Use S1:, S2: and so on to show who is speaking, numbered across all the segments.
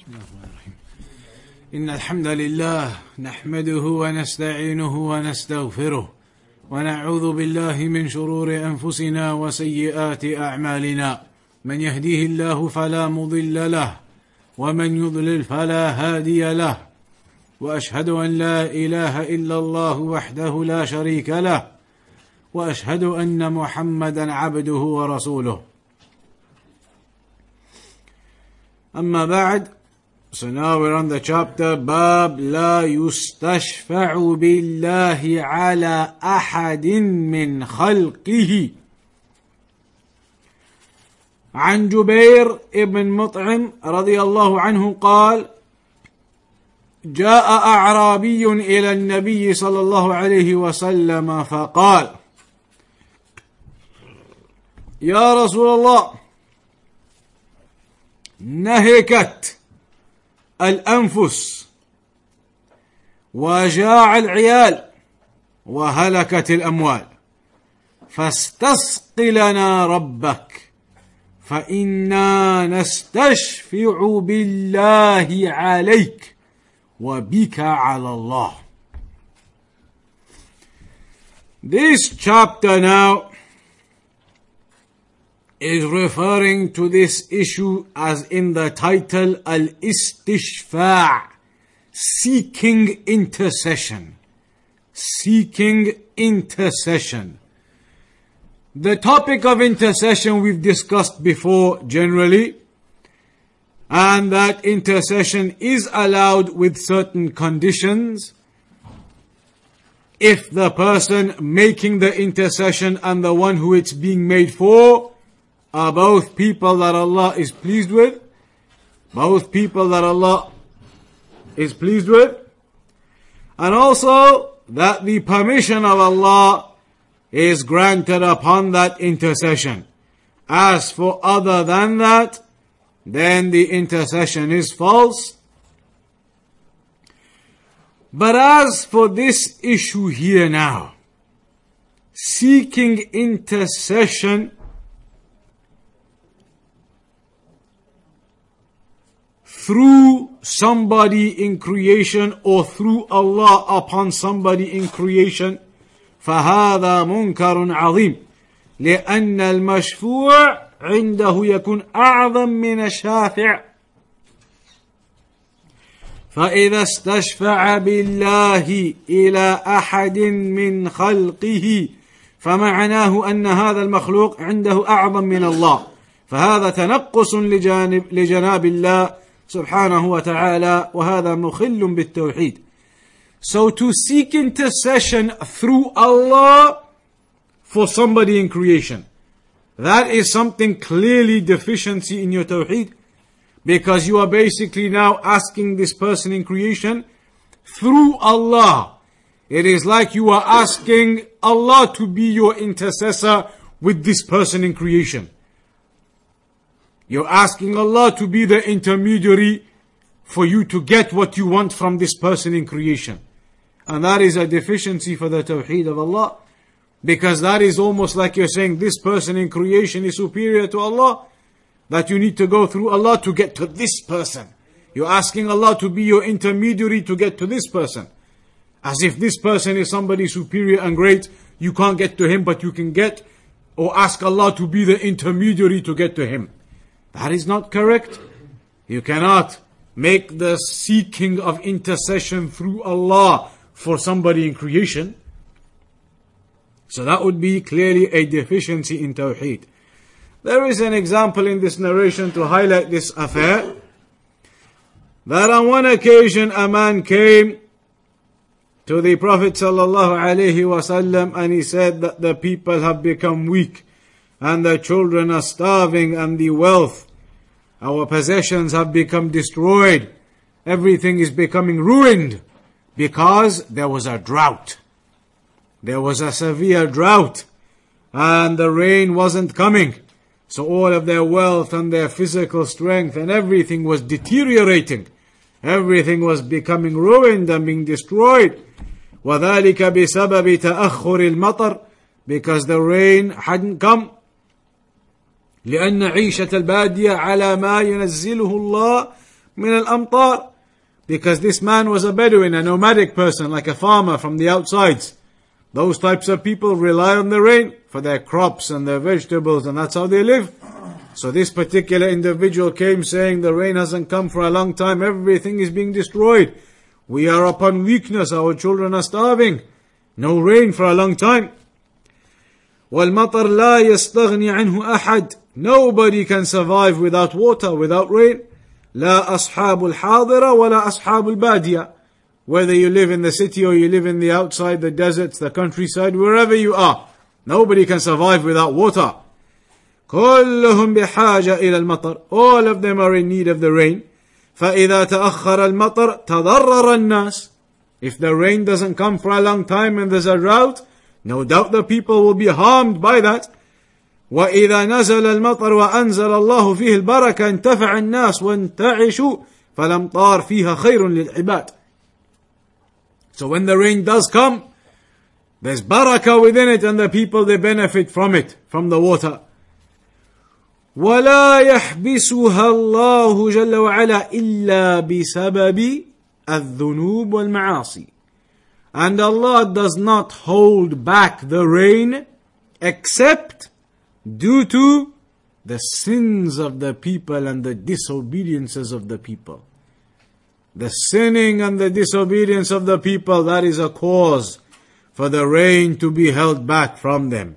S1: إن الحمد لله نحمده ونستعينه ونستغفره ونعوذ بالله من شرور أنفسنا وسيئات أعمالنا من يهديه الله فلا مضل له ومن يضلل فلا هادي له وأشهد أن لا إله إلا الله وحده لا شريك له وأشهد أن محمدا عبده ورسوله. أما بعد, so now we're on the chapter باب لا يستشفع بالله على أحد من خلقه. عن جبير ابن مطعم رضي الله عنه قال: جاء أعرابي إلى النبي صلى الله عليه وسلم فقال: يا رسول الله، نهكت الأنفس وجاع العيال وهلكت الأموال، فاستسق لنا ربك فإنا نستشفع بالله عليك وبك على الله. This chapter now is referring to this issue as in the title Al-Istishfa', seeking intercession. Seeking intercession. The topic of intercession we've discussed before generally, and that intercession is allowed with certain conditions. If the person making the intercession and the one who it's being made for are both people that Allah is pleased with, both people that Allah is pleased with, and also that the permission of Allah is granted upon that intercession. As for other than that, then the intercession is false. But as for this issue here now, seeking intercession through somebody in creation or through Allah upon somebody in creation, فهذا منكر عظيم لأن المشفوع عنده يكون أعظم من الشافع. فإذا استشفع بالله إلى أحد من خلقه فمعناه أن هذا المخلوق عنده أعظم من الله، فهذا تنقص لجناب الله سبحانه وتعالى، وهذا مخل بالتوحيد. So to seek intercession through Allah for somebody in creation, that is something clearly deficiency in your tawheed, because you are basically now asking this person in creation through Allah. It is like you are asking Allah to be your intercessor with this person in creation. You're asking Allah to be the intermediary for you to get what you want from this person in creation. And that is a deficiency for the tawheed of Allah, because that is almost like you're saying this person in creation is superior to Allah, that you need to go through Allah to get to this person. You're asking Allah to be your intermediary to get to this person. As if this person is somebody superior and great, you can't get to him, but you can get or ask Allah to be the intermediary to get to him. That is not correct. You cannot make the seeking of intercession through Allah for somebody in creation. So that would be clearly a deficiency in Tawheed. There is an example in this narration to highlight this affair, that on one occasion a man came to the Prophet sallallahu alaihi wasallam and he said that the people have become weak and the children are starving and the wealth, our possessions have become destroyed. Everything is becoming ruined because there was a drought. There was a severe drought and the rain wasn't coming. So all of their wealth and their physical strength and everything was deteriorating. Everything was becoming ruined and being destroyed. وَذَلِكَ بِسَبَبِ تَأَخُّرِ الْمَطَرِ, because the rain hadn't come. لأن عيشة البادية على ما ينزله الله من الأمطار. Because this man was a Bedouin, a nomadic person, like a farmer from the outsides. Those types of people rely on the rain for their crops and their vegetables, and that's how they live. So this particular individual came saying the rain hasn't come for a long time, everything is being destroyed. We are upon weakness, our children are starving. No rain for a long time. وَالْمَطَرْ لَا يَسْتَغْنِي عَنْهُ أَحَدٍ. Nobody can survive without water, without rain. لا أصحاب الحاضرة ولا أصحاب البادية. Whether you live in the city or you live in the outside, the deserts, the countryside, wherever you are, nobody can survive without water. كلهم بحاجة إلى المطر. All of them are in need of the rain. فإذا تأخر المطر تضرر الناس. If the rain doesn't come for a long time and there's a drought, no doubt the people will be harmed by that. وإذا نزل المطر وأنزل الله فيه البركة انتفع الناس وانتعشوا فالأمطار فيها خير للعباد. So when the rain does come, there's barakah within it and the people they benefit from it, from the water. ولا يحبسها الله جل وعلا إلا بسبب الذنوب والمعاصي. And Allah does not hold back the rain except due to the sins of the people and the disobediences of the people. The sinning and the disobedience of the people, that is a cause for the rain to be held back from them.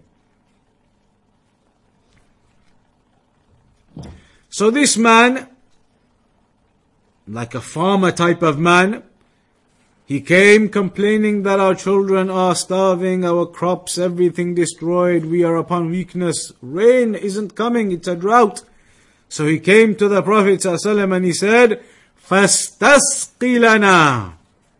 S1: So this man, like a farmer type of man, he came complaining that our children are starving, our crops, everything destroyed, we are upon weakness, rain isn't coming, it's a drought. So he came to the Prophet ﷺ and he said, فَاسْتَسْقِ لَنَا.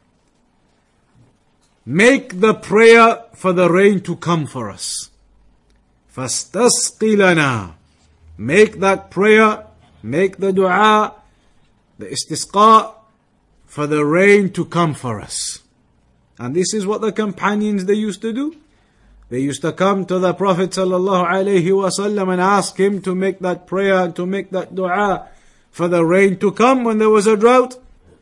S1: Make the prayer for the rain to come for us. فَاسْتَسْقِ لَنَا. Make that prayer, make the dua, the istisqa, for the rain to come for us. And this is what the companions, they used to do. They used to come to the Prophet ﷺ and ask him to make that prayer, to make that dua for the rain to come when there was a drought.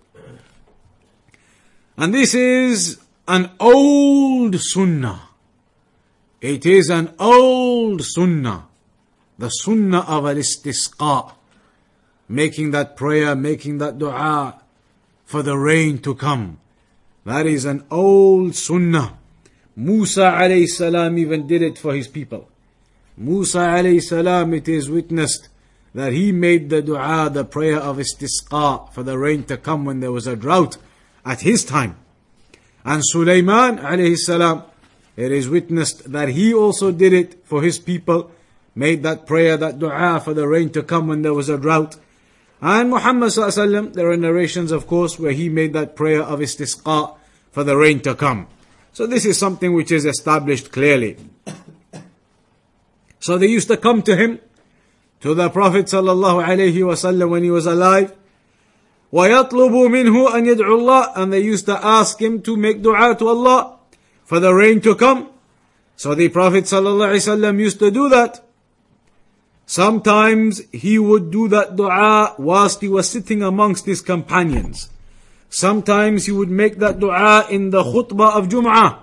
S1: And this is an old sunnah. It is an old sunnah. The sunnah of al-istisqa. Making that prayer, making that dua for the rain to come. That is an old sunnah. Musa alayhi salam even did it for his people. Musa alayhi salam, it is witnessed that he made the dua, the prayer of istisqa, for the rain to come when there was a drought at his time. And Sulaiman alayhi salam, it is witnessed that he also did it for his people, made that prayer, that dua for the rain to come when there was a drought. And Muhammad sallallahu alaihi wasallam, there are narrations of course where he made that prayer of istisqa for the rain to come. So this is something which is established clearly. So they used to come to him, to the Prophet sallallahu alaihi wasallam when he was alive. وَيَطْلُبُ مِنْهُ أَنْ يَدْعُ اللَّهِ. And they used to ask him to make dua to Allah for the rain to come. So the Prophet sallallahu alaihi wasallam used to do that. Sometimes he would do that dua whilst he was sitting amongst his companions. Sometimes he would make that dua in the khutbah of Jum'ah.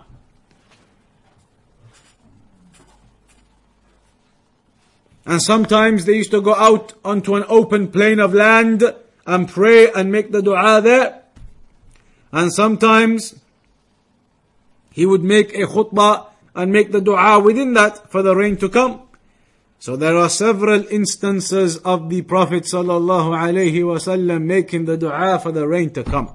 S1: And sometimes they used to go out onto an open plain of land and pray and make the dua there. And sometimes he would make a khutbah and make the dua within that for the rain to come. So there are several instances of the Prophet sallallahu alaihi wasallam making the dua for the rain to come.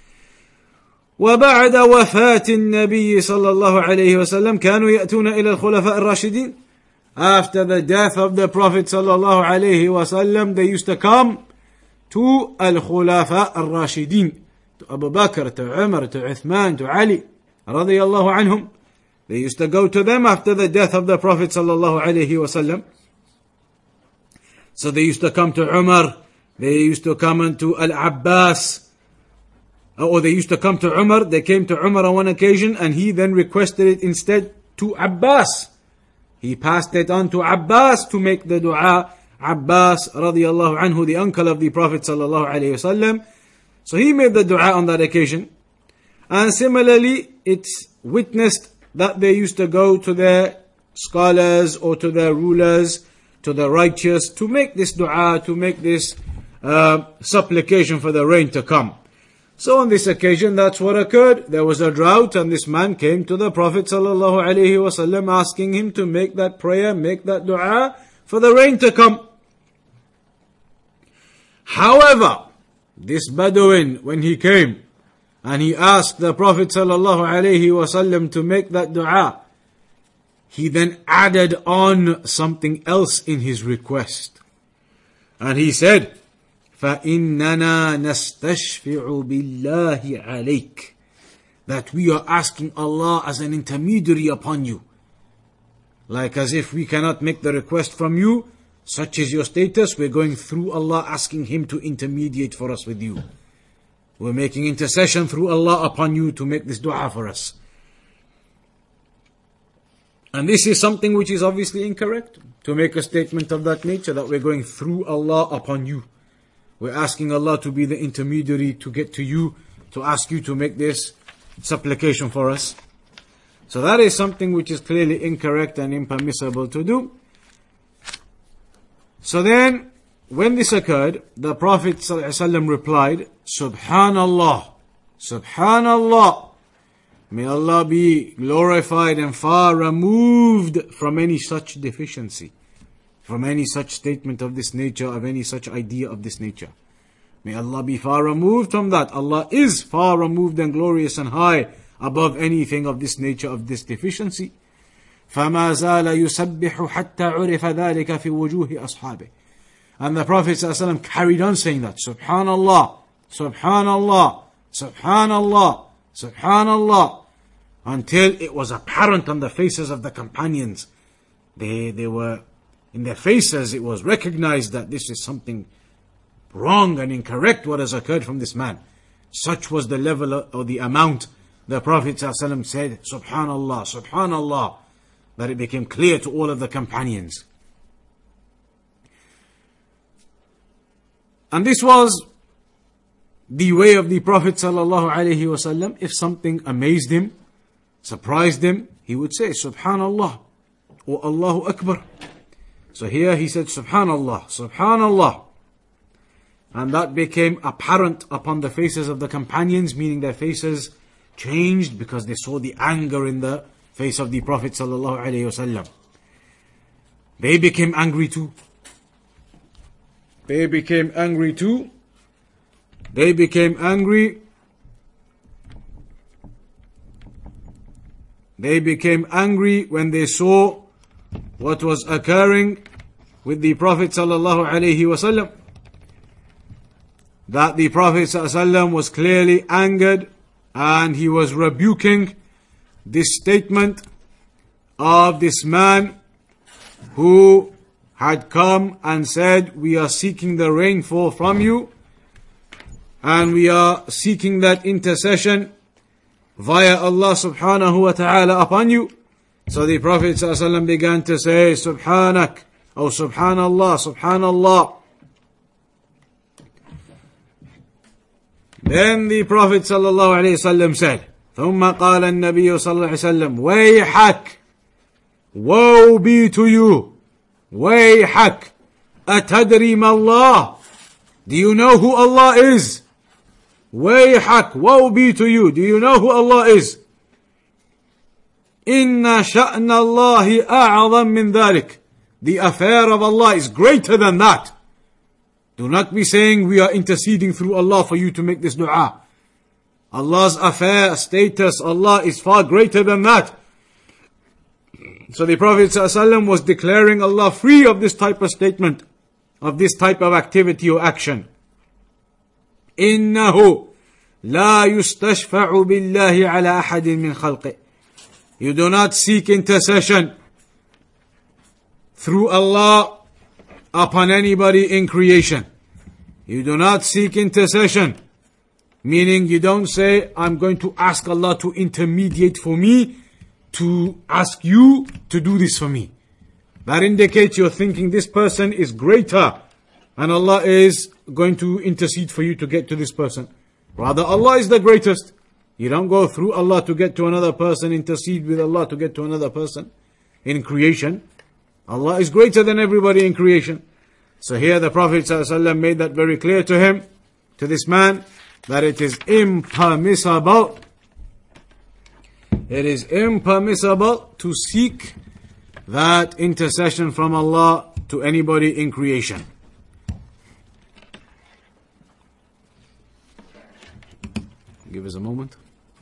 S1: وبعد وفاة النبي صلى الله عليه وسلم كانوا يأتون إلى الخلفاء الراشدين. After the death of the Prophet sallallahu alaihi wasallam, they used to come to al-khulafa al-rashidin, to Abu Bakr, to Umar, to Uthman, to Ali radiyallahu anhum. They used to go to them after the death of the Prophet sallallahu alaihi wasallam. So they used to come to Umar, they used to come to Al-Abbas, or they used to come to Umar, they came to Umar on one occasion and he then requested it instead to Abbas. He passed it on to Abbas to make the dua Abbas radiallahu anhu, the uncle of the Prophet sallallahu alayhi wasallam. So he made the dua on that occasion. And similarly, it's witnessed that they used to go to their scholars or to their rulers, to the righteous, to make this dua, to make this supplication for the rain to come. So on this occasion, that's what occurred. There was a drought, and this man came to the Prophet sallallahu alaihi wasallam asking him to make that prayer, make that dua for the rain to come. However, this Bedouin, when he came and he asked the Prophet sallallahu alaihi wasallam to make that dua, he then added on something else in his request. And he said, فَإِنَّنَا نَسْتَشْفِعُ بِاللَّهِ عَلَيْكَ, that we are asking Allah as an intermediary upon you. Like as if we cannot make the request from you, such is your status, we're going through Allah, asking Him to intermediate for us with you. We're making intercession through Allah upon you to make this dua for us. And this is something which is obviously incorrect, to make a statement of that nature, that we're going through Allah upon you. We're asking Allah to be the intermediary to get to you, to ask you to make this supplication for us. So that is something which is clearly incorrect and impermissible to do. So then, when this occurred, the Prophet ﷺ replied, Subhanallah, Subhanallah, may Allah be glorified and far removed from any such deficiency, from any such statement of this nature, of any such idea of this nature. May Allah be far removed from that. Allah is far removed and glorious and high above anything of this nature, of this deficiency. فَمَا زَالَ يُسَبِّحُ حَتَّى عُرِفَ ذَلِكَ فِي وُجُوهِ أَصْحَابِهِ. And the Prophet ﷺ carried on saying that, Subhanallah, Subhanallah, Subhanallah, Subhanallah, until it was apparent on the faces of the companions. They were, in their faces, it was recognized that this is something wrong and incorrect what has occurred from this man. Such was the level or the amount the Prophet ﷺ said, Subhanallah, Subhanallah, that it became clear to all of the companions. And this was the way of the Prophet ﷺ. If something amazed him, surprised him, he would say, Subhanallah, or Allahu Akbar. So here he said, Subhanallah, Subhanallah. And that became apparent upon the faces of the companions, meaning their faces changed because they saw the anger in the face of the Prophet ﷺ. They became angry too. They became angry too. They became angry. They became angry when they saw what was occurring with the Prophet ﷺ. That the Prophet ﷺ was clearly angered and he was rebuking this statement of this man who had come and said, we are seeking the rainfall from you and we are seeking that intercession via Allah subhanahu wa ta'ala upon you. So the Prophet ﷺ began to say, Subhanak, or Subhanallah, Subhanallah. Then the Prophet ﷺ said, ثم قال النبي صلى الله عليه وسلم ويحك, woe be to you, ويحك, أتدري ما الله, do you know who Allah is? ويحك, woe be to you, do you know who Allah is? إن شأن الله أعظم من ذلك, the affair of Allah is greater than that. Do not be saying we are interceding through Allah for you to make this dua. Allah's affair, status, Allah is far greater than that. So the Prophet ﷺ was declaring Allah free of this type of statement, of this type of activity or action. إِنَّهُ لَا يُسْتَشْفَعُ بِاللَّهِ عَلَى أَحَدٍ مِّنْ خَلْقِهِ. You do not seek intercession through Allah upon anybody in creation. You do not seek intercession, meaning you don't say, I'm going to ask Allah to intermediate for me, to ask you to do this for me. that indicates you're thinking this person is greater and Allah is going to intercede for you to get to this person. Rather, Allah is the greatest. You don't go through Allah to get to another person, intercede with Allah to get to another person in creation. Allah is greater than everybody in creation. So here the Prophet ﷺ made that very clear to him, to this man, that it is impermissible. It is impermissible to seek that intercession from Allah to anybody in creation. Give us a moment.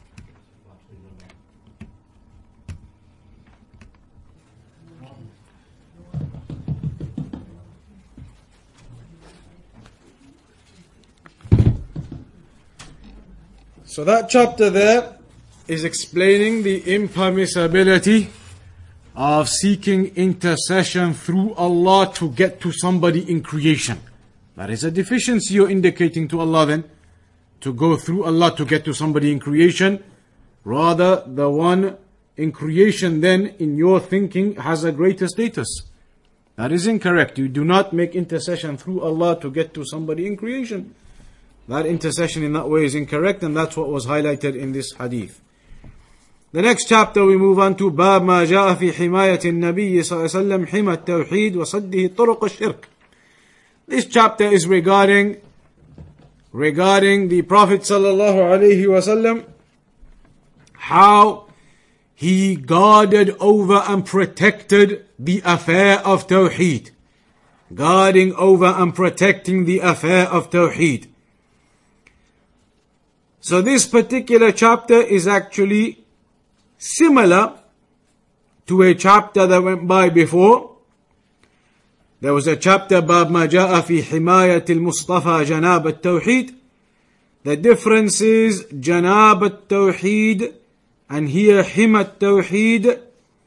S1: So that chapter there is explaining the impermissibility of seeking intercession through Allah to get to somebody in creation. That is a deficiency you're indicating to Allah then, to go through Allah to get to somebody in creation. Rather, the one in creation then, in your thinking, has a greater status. That is incorrect. You do not make intercession through Allah to get to somebody in creation. That intercession in that way is incorrect, and that's what was highlighted in this hadith. The next chapter we move on to باب ما جاء في حماية النبي صلى الله عليه وسلم حمى التوحيد وصده طرق الشرك. This chapter is regarding the Prophet sallallahu alaihi wasallam, how he guarded over and protected the affair of Tawheed. Guarding over and protecting the affair of Tawheed. So this particular chapter is actually similar to a chapter that went by before. There was a chapter باب ما جاء في حماية المصطفى جناب التوحيد. The difference is جناب التوحيد and here حمى التوحيد.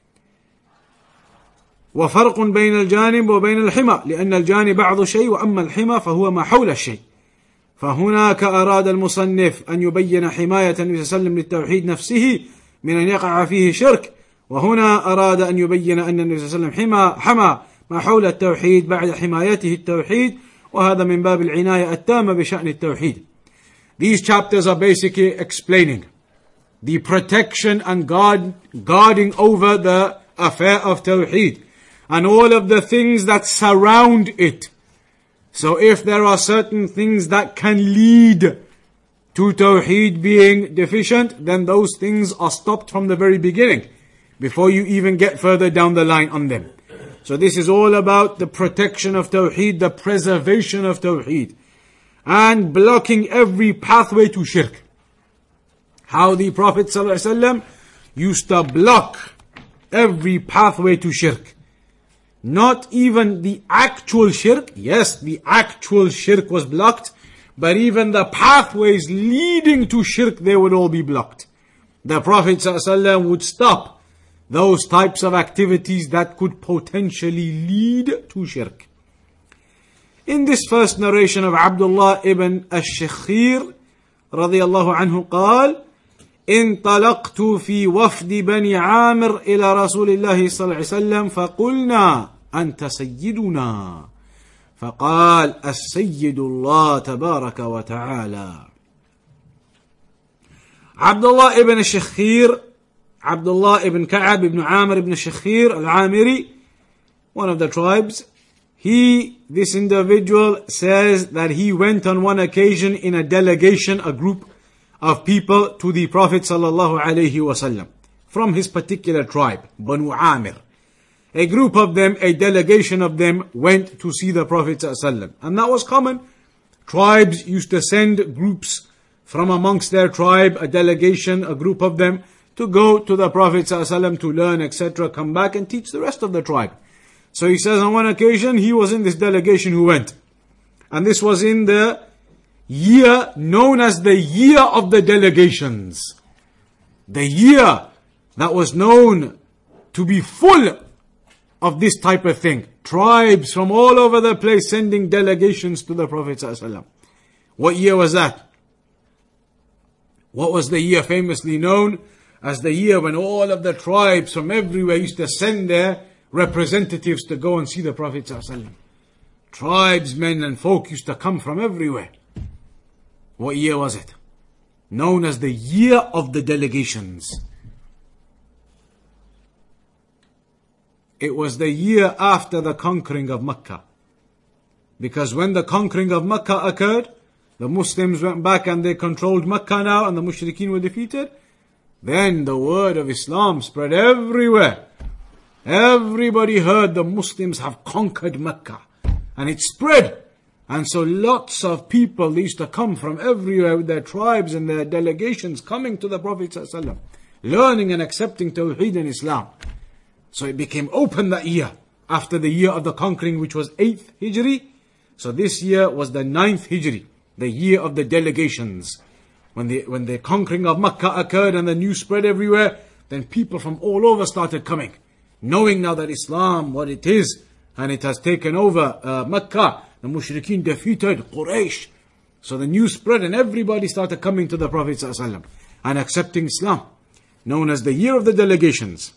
S1: وفرق بين الجانب وبين الحمى لأن الجانب بعض شيء وأما الحمى فهو ما حول الشيء. فهناك أراد المصنف أن يبين حماية النبي صلى الله عليه وسلم للتوحيد نفسه من أن يقع فيه شرك، وهنا أراد أن يبين أن النبي صلى الله عليه وسلم حمى ما حول التوحيد بعد حمايته التوحيد، وهذا من باب العناية التامة بشأن التوحيد. These chapters are basically explaining the protection and guarding over the affair of Tawheed and all of the things that surround it. So if there are certain things that can lead to Tawheed being deficient, then those things are stopped from the very beginning, before you even get further down the line on them. So this is all about the protection of Tawheed, the preservation of Tawheed, and blocking every pathway to shirk. How the Prophet ﷺ used to block every pathway to shirk. Not even the actual shirk. Yes, the actual shirk was blocked, but even the pathways leading to shirk, they would all be blocked. The Prophet ﷺ would stop those types of activities that could potentially lead to shirk. In this first narration of Abdullah ibn al-Shakhir رضي الله عنه قال: انطلقت في وفد بني عامر إلى رسول الله صلى الله عليه وسلم فقلنا أنت سيدنا فقال السيد الله تبارك وتعالى. Abdullah ibn al-Shakhir, Abdullah ibn Ka'ab ibn Amr ibn al-Shakhir al-Amiri, one of the tribes, this individual says that he went on one occasion in a delegation, a group of people, to the Prophet sallallahu alaihi wasallam from his particular tribe, Banu Amir. A group of them, a delegation of them, went to see the Prophet sallallahu alaihi wasallam, and that was common. Tribes used to send groups from amongst their tribe, a delegation, a group of them, to go to the Prophet sallallahu alaihi wasallam to learn, etc., come back and teach the rest of the tribe. So he says on one occasion he was in this delegation who went, and this was in the year known as the year of the delegations. The year that was known to be full of this type of thing. Tribes from all over the place sending delegations to the Prophet ﷺ. What year was that? What was the year famously known as the year when all of the tribes from everywhere used to send their representatives to go and see the Prophet ﷺ. Tribesmen and folk used to come from everywhere. What year was it? Known as the year of the delegations. It was the year after the conquering of Mecca. Because when the conquering of Mecca occurred, the Muslims went back and they controlled Mecca now, and the Mushrikeen were defeated. Then the word of Islam spread everywhere. Everybody heard the Muslims have conquered Mecca. And it spread. And so lots of people, they used to come from everywhere with their tribes and their delegations coming to the Prophet ﷺ, learning and accepting Tawheed and Islam. So it became open that year, after the year of the conquering, which was 8th Hijri. So this year was the 9th Hijri, the year of the delegations. When the conquering of Mecca occurred and the news spread everywhere, then people from all over started coming, knowing now that Islam, what it is, and it has taken over Mecca. The Mushrikeen defeated Quraysh. So the news spread and everybody started coming to the Prophet ﷺ and accepting Islam, known as the year of the delegations.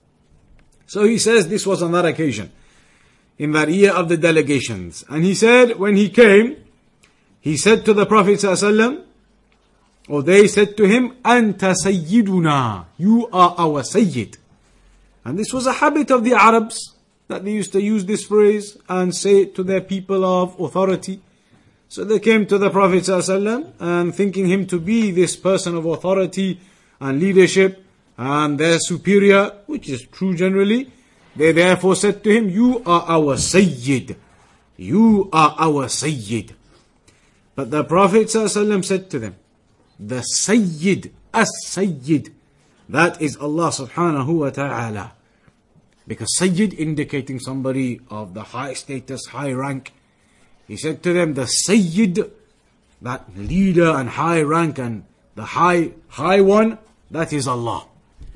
S1: So he says this was on that occasion, in that year of the delegations. And he said, when he came, he said to the Prophet ﷺ, or they said to him, Anta Sayyiduna, you are our Sayyid. And this was a habit of the Arabs, that they used to use this phrase and say it to their people of authority. So they came to the Prophet ﷺ and thinking him to be this person of authority and leadership and their superior, which is true generally, they therefore said to him, you are our Sayyid. You are our Sayyid. But the Prophet ﷺ said to them, the Sayyid, as-Sayyid, that is Allah subhanahu wa ta'ala. Because Sayyid indicating somebody of the high status, high rank. He said to them, the Sayyid, that leader and high rank and the high one, that is Allah.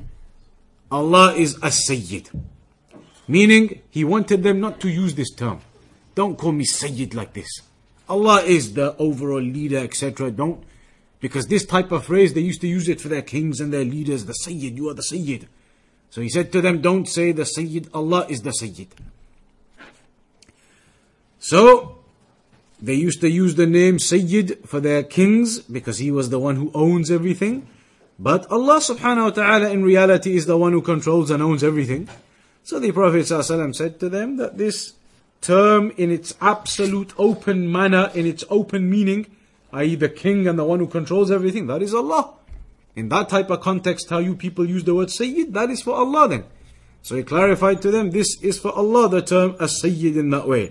S1: Allah is as-Sayyid. Meaning, he wanted them not to use this term. Don't call me Sayyid like this. Allah is the overall leader, etc. Don't. Because this type of phrase, they used to use it for their kings and their leaders. The Sayyid, you are the Sayyid. So he said to them, don't say the Sayyid, Allah is the Sayyid. So, they used to use the name Sayyid for their kings because he was the one who owns everything. But Allah subhanahu wa ta'ala in reality is the one who controls and owns everything. So the Prophet ﷺ said to them that this term in its absolute open manner, in its open meaning, i.e. the king and the one who controls everything, that is Allah. In that type of context, how you people use the word Sayyid, that is for Allah then. So he clarified to them, this is for Allah, the term as-Sayyid in that way.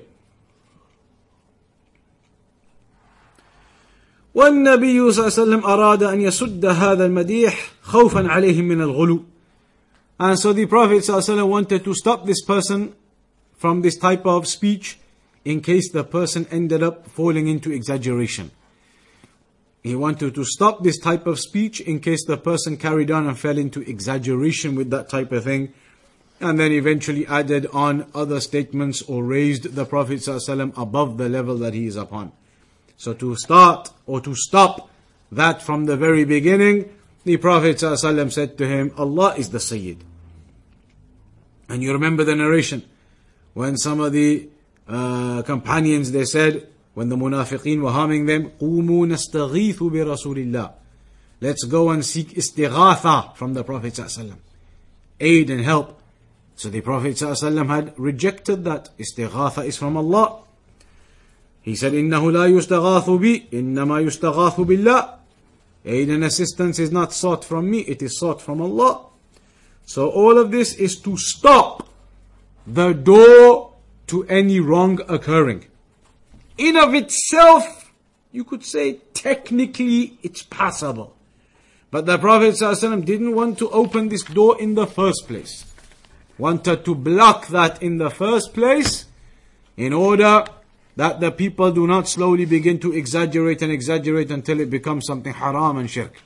S1: والنبي صلى الله عليه وسلم أراد أن يسد هذا المديح خوفا عليهم من الغلو. And so the Prophet صلى الله عليه وسلم wanted to stop this person from this type of speech in case the person ended up falling into exaggeration. He wanted to stop this type of speech in case the person carried on and fell into exaggeration with that type of thing, and then eventually added on other statements or raised the Prophet ﷺ above the level that he is upon. So to start or to stop that from the very beginning, the Prophet ﷺ said to him, Allah is the Sayyid. And you remember the narration when some of the companions, they said, when the munafiqeen were harming them, قُومُوا نَسْتَغِيثُ بِرَسُولِ اللَّهِ, let's go and seek istighatha from the Prophet ﷺ, aid and help. So the Prophet ﷺ had rejected that. Istighatha is from Allah. He said, إِنَّهُ لَا يُسْتَغَاثُ بِي إِنَّمَا يُسْتَغَاثُ بِاللَّهِ. Aid and assistance is not sought from me, it is sought from Allah. So all of this is to stop the door to any wrong occurring. In of itself, you could say technically it's possible. But the Prophet ﷺ didn't want to open this door in the first place. Wanted to block that in the first place in order that the people do not slowly begin to exaggerate until it becomes something haram and shirk.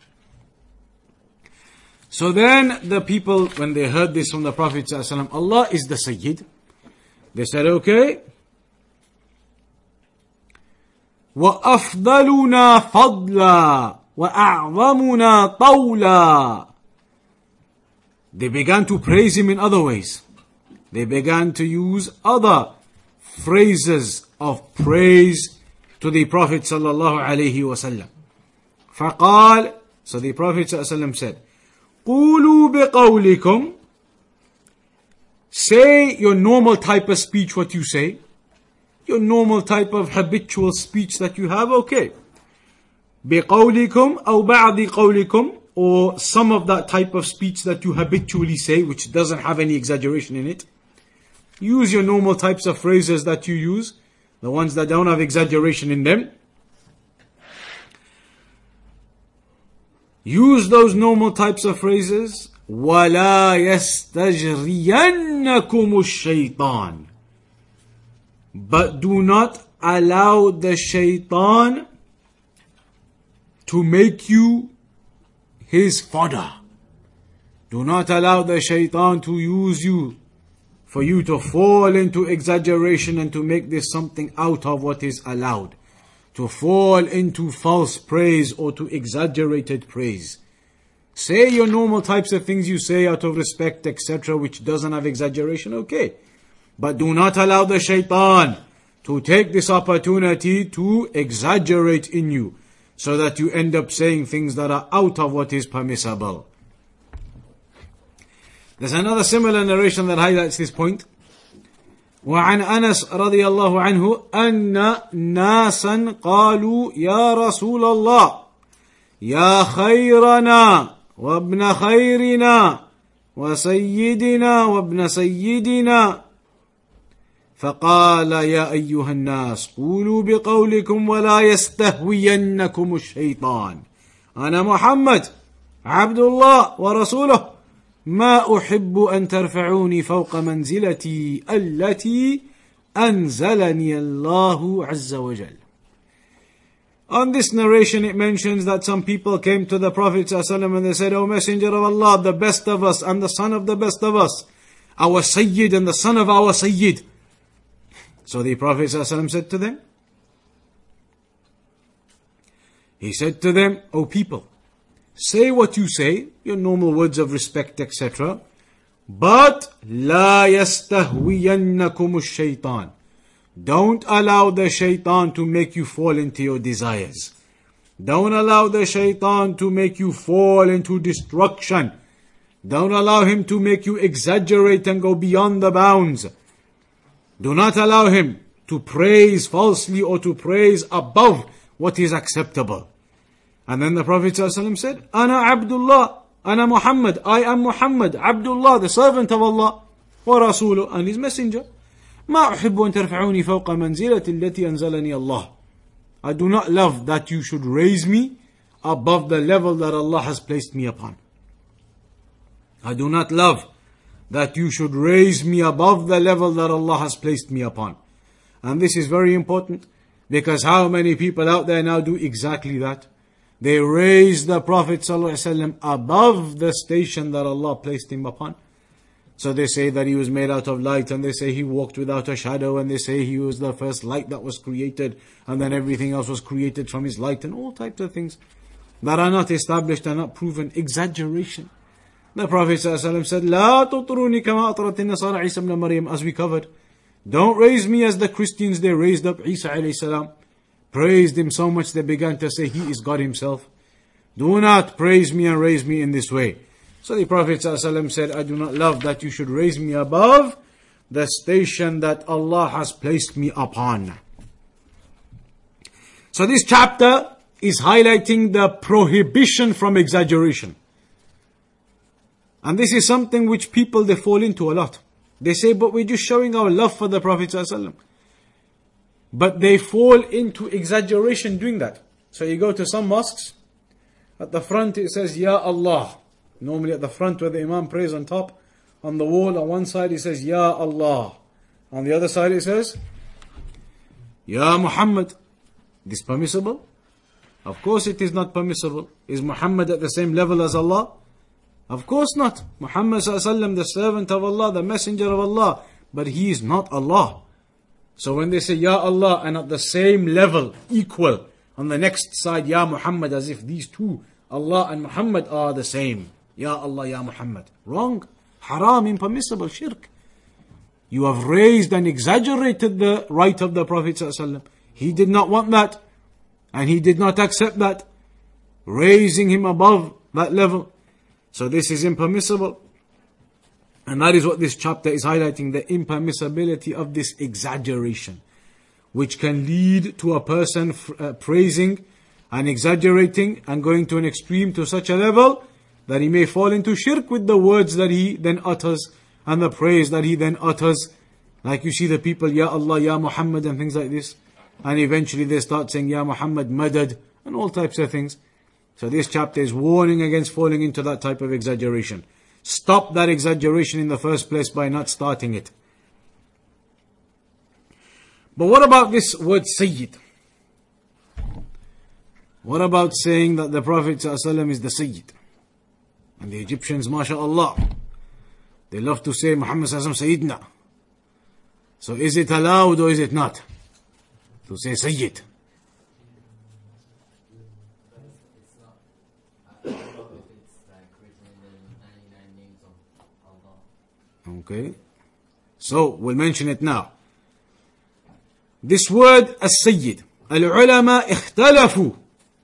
S1: So then the people, when they heard this from the Prophet ﷺ, Allah is the Sayyid, they said, okay, وَأَفْضَلُنَا فَضْلًا وَأَعْظَمُنَا طَوْلًا. They began to praise him in other ways. they began to use other phrases of praise to the Prophet sallallahu alaihi wasallam. فقال, so the Prophet sallallahu alaihi wasallam said, قولوا بقولكم, say your normal type of speech, what you say, your normal type of habitual speech that you have, okay. بقولكم أو بعض قولكم, or some of that type of speech that you habitually say, which doesn't have any exaggeration in it. Use your normal types of phrases that you use, the ones that don't have exaggeration in them. Use those normal types of phrases. وَلَا يَسْتَجْرِيَنَّكُمُ الشَّيْطَانِ, but do not allow the shaitan to make you his fodder. Do not allow the shaitan to use you, for you to fall into exaggeration and to make this something out of what is allowed. To fall into false praise or to exaggerated praise. Say your normal types of things you say out of respect, etc., which doesn't have exaggeration, okay. But do not allow the shaitan to take this opportunity to exaggerate in you, so that you end up saying things that are out of what is permissible. There's another similar narration that highlights this point. وعن أنس رضي الله عنه أن ناسا قالوا يا رسول الله يا خيرنا وابن خيرنا وسيدنا وابن سيدنا فقال يا أيها الناس قولوا بقولكم ولا يستهوينكم الشيطان أنا محمد عبد الله ورسوله ما أحب أن ترفعوني فوق منزلتي التي أنزلني الله عز وجل. On this narration it mentions that some people came to the Prophet ﷺ and they said, O Messenger of Allah, the best of us and the son of the best of us, our Sayyid and the son of our Sayyid. So the Prophet ﷺ said to them, he said to them, O people, say what you say, your normal words of respect, etc. But لا يستهوينكم الشيطان. Don't allow the shaitan to make you fall into your desires. Don't allow the shaitan to make you fall into destruction. Don't allow him to make you exaggerate and go beyond the bounds. Do not allow him to praise falsely or to praise above what is acceptable. And then the Prophet ﷺ said, Ana Abdullah, Ana Muhammad, I am Muhammad, Abdullah, the servant of Allah, wa Rasuluh, and his messenger. ما أحب أن ترفعوني فوق منزلة التي أنزلني الله. I do not love that you should raise me above the level that Allah has placed me upon. I do not love that you should raise me above the level that Allah has placed me upon. And this is very important, because how many people out there now do exactly that? They raise the Prophet ﷺ above the station that Allah placed him upon. So they say that he was made out of light, and they say he walked without a shadow, and they say he was the first light that was created, and then everything else was created from his light, and all types of things that are not established and not proven. Exaggeration. The Prophet ﷺ said, لا تطروني كما أطرت النصارى عيسى ابن مريم, as we covered. Don't raise me as the Christians, they raised up Isa alayhi salam. Praised him so much they began to say he is God himself. Do not praise me and raise me in this way. So the Prophet ﷺ said, I do not love that you should raise me above the station that Allah has placed me upon. So this chapter is highlighting the prohibition from exaggeration. And this is something which people, they fall into a lot. They say, but we're just showing our love for the Prophet ﷺ. But they fall into exaggeration doing that. So you go to some mosques, at the front it says, Ya Allah. Normally at the front where the Imam prays on top, on the wall on one side it says, Ya Allah. On the other side it says, Ya Muhammad. This permissible? Of course it is not permissible. Is Muhammad at the same level as Allah? Of course not. Muhammad ﷺ, the servant of Allah, the messenger of Allah, but he is not Allah. So when they say Ya Allah and at the same level, equal, on the next side Ya Muhammad, as if these two, Allah and Muhammad, are the same. Ya Allah, Ya Muhammad. Wrong. Haram, impermissible, shirk. You have raised and exaggerated the right of the Prophet ﷺ. He did not want that. And he did not accept that. Raising him above that level. So this is impermissible. And that is what this chapter is highlighting, the impermissibility of this exaggeration, which can lead to a person praising and exaggerating and going to an extreme to such a level that he may fall into shirk with the words that he then utters and the praise that he then utters. Like you see the people, Ya Allah, Ya Muhammad and things like this. And eventually they start saying, Ya Muhammad, Madad, and all types of things. So this chapter is warning against falling into that type of exaggeration. Stop that exaggeration in the first place by not starting it. But what about this word Sayyid? What about saying that the Prophet ﷺ is the Sayyid? And the Egyptians, MashaAllah, they love to say Muhammad ﷺ Sayyidna. So is it allowed or is it not to say Sayyid? Okay. So we'll mention it now. This word As-Sayyid, Al-Ulama ikhtalafu.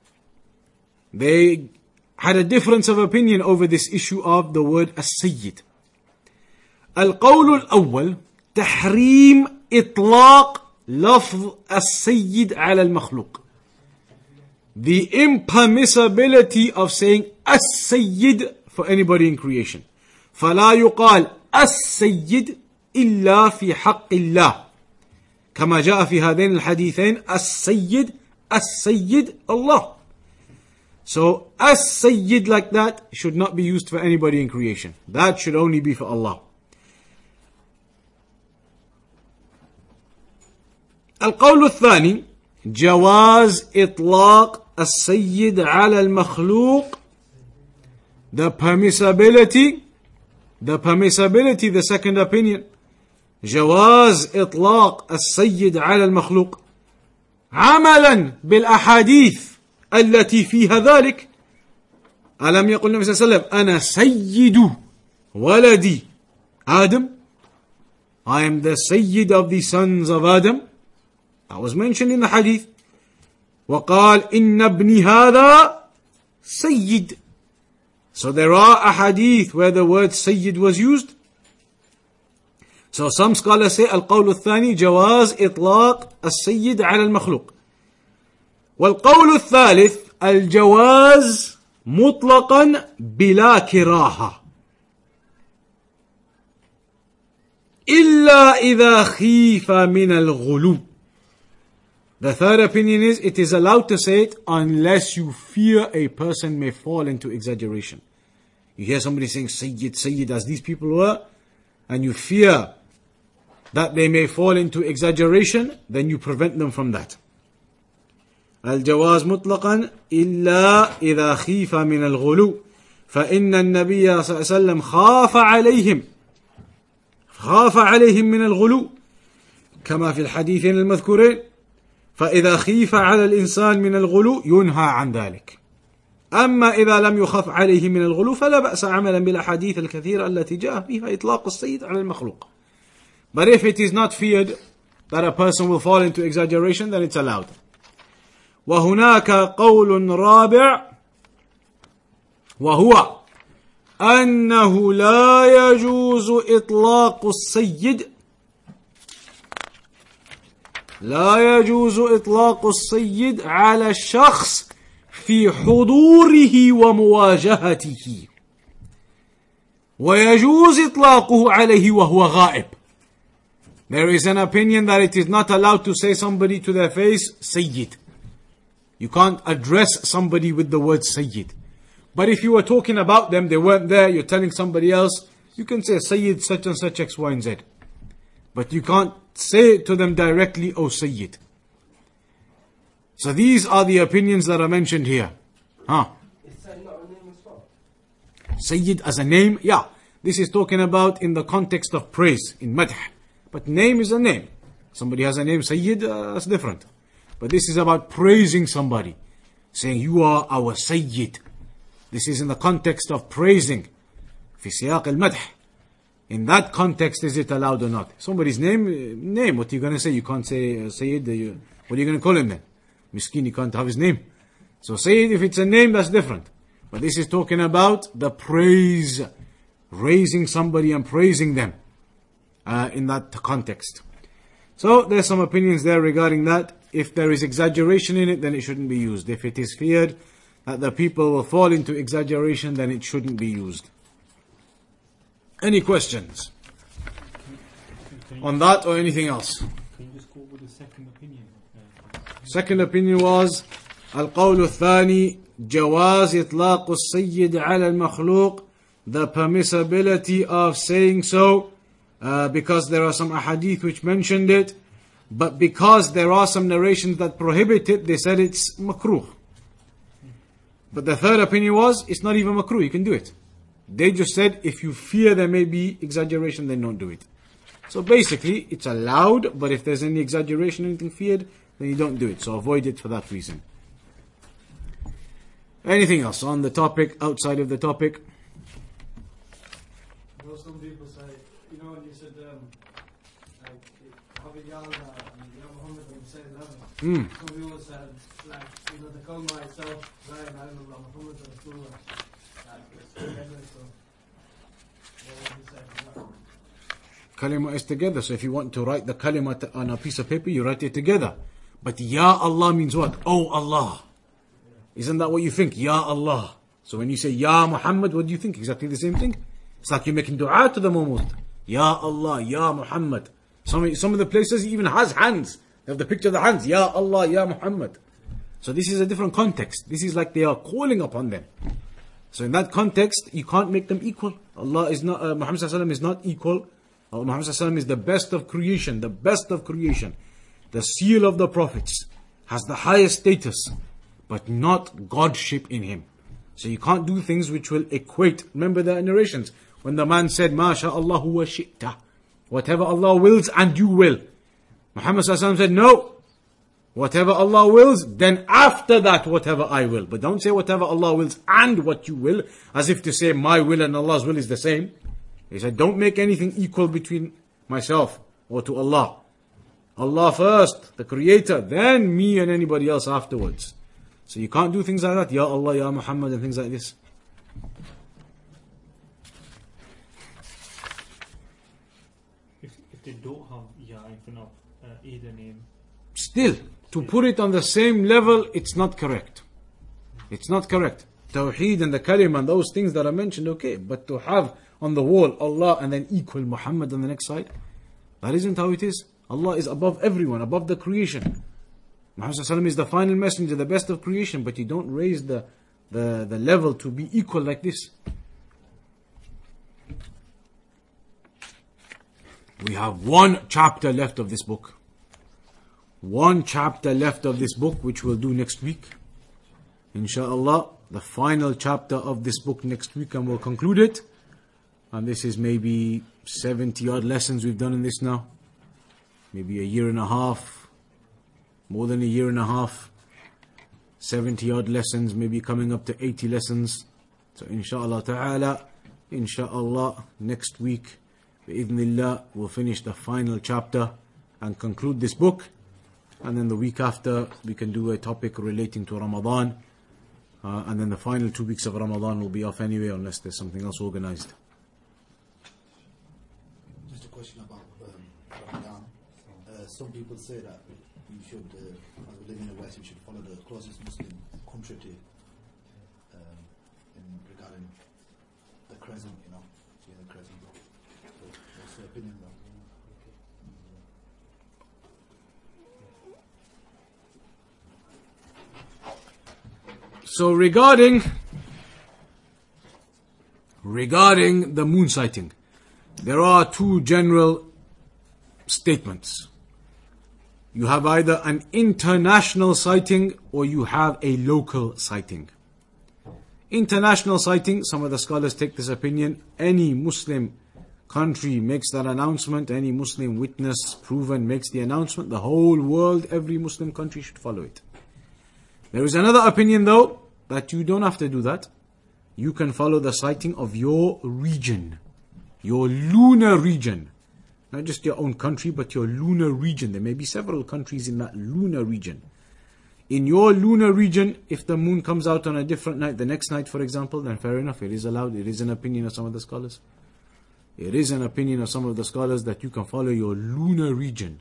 S1: They had a difference of opinion over this issue of the word As-Sayyid. القول الأول تحريم إطلاق لفظ السيد على المخلوق. The impermissibility of saying As-Sayyid for anybody in creation. فلا يقال السيد إلا في حق الله كما جاء في هذين الحديثين السيد الله. So السيد like that should not be used for anybody in creation. That should only be for Allah. القول الثاني جواز إطلاق السيد على المخلوق. The permissibility, the second opinion, جواز إطلاق السيد على المخلوق عملا بالأحاديث التي فيها ذلك. ألم يقل النبي صلى الله عليه وسلم أنا سيد ولدي آدم? I am the Sayyid of the sons of Adam. That was mentioned in the hadith. وقال إن ابني هذا سيد. So there are a hadith where the word Sayyid was used. So some scholars say القول الثاني جواز إطلاق السيد على المخلوق. والقول الثالث الجواز مطلقا بلا كراهة إلا إذا خيف من الغلو. The third opinion is it is allowed to say it unless you fear a person may fall into exaggeration. You hear somebody saying Sayyid as these people were, and you fear that they may fall into exaggeration, then you prevent them from that. الجواز مطلقا إلا إذا خيف من الغلو فإن النبي صلى الله عليه وسلم خاف عليهم من الغلو كما في الحديثين المذكورين. فإذا خيف على الإنسان من الغلو ينهى عن ذلك. أما إذا لم يخف عليه من الغلو فلا بأس عملا بالأحاديث الكثيرة التي جاء فيها إطلاق السيد على المخلوق. But if it is not feared that a person will fall into exaggeration, then it's allowed. وهناك قول رابع وهو أنه لا يجوز إطلاق السيد على الشخص في حضوره ومواجهته ويجوز إطلاقه عليه وهو غائب. There is an opinion that it is not allowed to say somebody to their face Sayyid. You can't address somebody with the word Sayyid. But if you were talking about them, they weren't there, you're telling somebody else, you can say Sayyid such and such X, Y and Z. But you can't say to them directly, oh Sayyid. So these are the opinions that are mentioned here. Is Sayyid not a name as well? Sayyid as a name, yeah. This is talking about in the context of praise, in madh. But name is a name. Somebody has a name Sayyid, that's different. But this is about praising somebody. Saying, you are our Sayyid. This is in the context of praising. في سياق المدح. In that context, is it allowed or not? Somebody's name, what are you going to say? You can't say Sayyid, what are you going to call him then? Miskin, you can't have his name. So Sayyid, if it's a name, that's different. But this is talking about the praise, raising somebody and praising them in that context. So there's some opinions there regarding that. If there is exaggeration in it, then it shouldn't be used. If it is feared that the people will fall into exaggeration, then it shouldn't be used. Any questions on that or anything else?
S2: Can you just go with the second opinion?
S1: Second opinion was القول الثاني جواز إطلاق السيد على المخلوق, the permissibility of saying so, because there are some ahadith which mentioned it, but because there are some narrations that prohibit it, they said it's makruh. But the third opinion was it's not even makruh, you can do it. They just said if you fear there may be exaggeration, then don't do it. So basically it's allowed, but if there's any exaggeration, anything feared, then you don't do it. So avoid it for that reason. Anything else on the topic, outside of the topic?
S3: Well, some people say, you know, when you said, like, Habib Yalda and Ya Muhammad, when you say that, some people said, like, you know, the kalma itself, La ilaha illallah, Muhammad Rasulullah, like, it's together, so, what would you say for that?
S1: Kalima is together, so if you want to write the kalima on a piece of paper, you write it together. But Ya Allah means what? Oh Allah. Isn't that what you think? Ya Allah. So when you say Ya Muhammad, what do you think? Exactly the same thing. It's like you're making dua to them almost. Ya Allah, Ya Muhammad. Some of the places even has hands. They have the picture of the hands. Ya Allah, Ya Muhammad. So this is a different context. This is like they are calling upon them. So in that context, you can't make them equal. Allah is not, Muhammad sallallahu alaihi wasallam is not equal. Muhammad sallallahu alaihi wasallam is the best of creation, the best of creation. The seal of the prophets has the highest status, but not Godship in him. So you can't do things which will equate. Remember the narrations when the man said, "Ma sha Allahu wa shi'ta," whatever Allah wills and you will. Muhammad sallallahu alaihi wasallam said, "No, whatever Allah wills, then after that whatever I will." But don't say whatever Allah wills and what you will, as if to say my will and Allah's will is the same. He said, don't make anything equal between myself or to Allah. Allah first, the Creator, then me and anybody else afterwards. So you can't do things like that, Ya Allah, Ya Muhammad, and things like this.
S2: If they don't have Ya in front of either name.
S1: Still, to put it on the same level, it's not correct. It's not correct. Tawheed and the Kalim and those things that are mentioned, okay. But to have on the wall Allah and then equal Muhammad on the next side, that isn't how it is. Allah is above everyone, above the creation. Muhammad sallallahu alaihi wasallam is the final messenger, the best of creation, but you don't raise the level to be equal like this. We have one chapter left of this book. One chapter left of this book, which we'll do next week. Inshallah, the final chapter of this book next week, and we'll conclude it. And this is maybe 70 odd lessons we've done in this now. Maybe a year and a half. More than a year and a half. 70 odd lessons, maybe coming up to 80 lessons. So inshallah ta'ala, inshallah, next week, bi'idhnillah, we'll finish the final chapter and conclude this book. And then the week after, we can do a topic relating to Ramadan. And then the final 2 weeks of Ramadan will be off anyway, unless there's something else organized.
S4: Just a question about Ramadan. Some people say that you should, as we live in the West, you should follow the closest Muslim country to in regarding the crescent, you know, seeing the crescent. So what's your opinion about that?
S1: So regarding the moon sighting, there are two general statements. You have either an international sighting or you have a local sighting. International sighting, some of the scholars take this opinion, any Muslim country makes that announcement, any Muslim witness proven makes the announcement, the whole world, every Muslim country should follow it. There is another opinion though, that you don't have to do that. You can follow the sighting of your region. Your lunar region. Not just your own country, but your lunar region. There may be several countries in that lunar region. In your lunar region, if the moon comes out on a different night, the next night for example, then fair enough, it is allowed. It is an opinion of some of the scholars. It is an opinion of some of the scholars that you can follow your lunar region.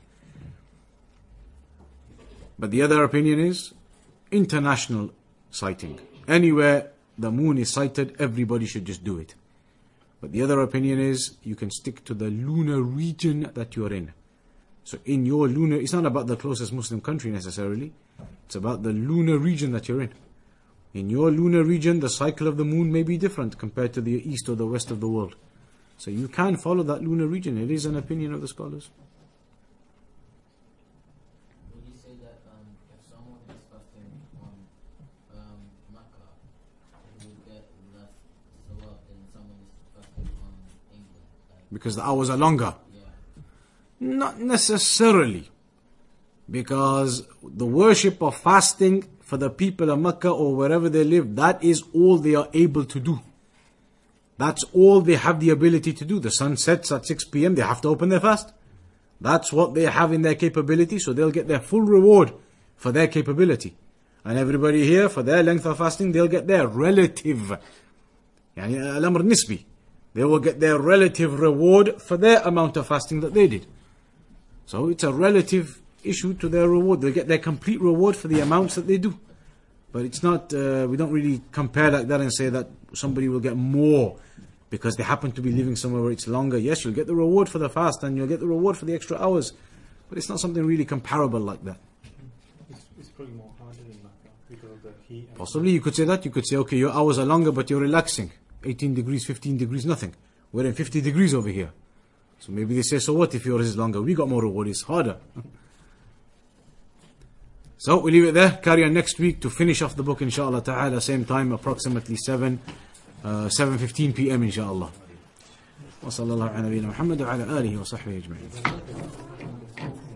S1: But the other opinion is international sighting. Anywhere the moon is sighted, everybody should just do it. But the other opinion is you can stick to the lunar region that you're in. So in your lunar, it's not about the closest Muslim country necessarily. It's about the lunar region that you're in. In your lunar region, the cycle of the moon may be different compared to the east or the west of the world. So you can follow that lunar region. It is an opinion of the scholars.
S5: Would you say that if someone is fasting on Makkah, he would get less sawab than someone is fasting on England?
S1: Because the hours are longer.
S5: Yeah.
S1: Not necessarily. Because the worship of fasting for the people of Mecca or wherever they live, that is all they are able to do. That's all they have the ability to do. The sun sets at 6 p.m, they have to open their fast. That's what they have in their capability, so they'll get their full reward for their capability. And everybody here, for their length of fasting, they'll get their relative. يعني الأمر نسبي. They will get their relative reward for their amount of fasting that they did. So it's a relative issue to their reward. They'll get their complete reward for the amounts that they do. But it's not, we don't really compare like that and say that somebody will get more because they happen to be living somewhere where it's longer. Yes, you'll get the reward for the fast and you'll get the reward for the extra hours. But it's not something really comparable like that.
S2: It's probably more harder in Makkah because of the heat.
S1: Possibly you could say that. You could say, okay, your hours are longer but you're relaxing. 18 degrees, 15 degrees, nothing. We're in 50 degrees over here. So maybe they say, so what if yours is longer? We got more reward, it's harder. So we leave it there. Carry on next week to finish off the book inshallah ta'ala. Same time, approximately 7:15 p.m. inshallah. Wa sallallahu ala nabiyyina Muhammad wa ala alihi wa sahbihi ajma'in.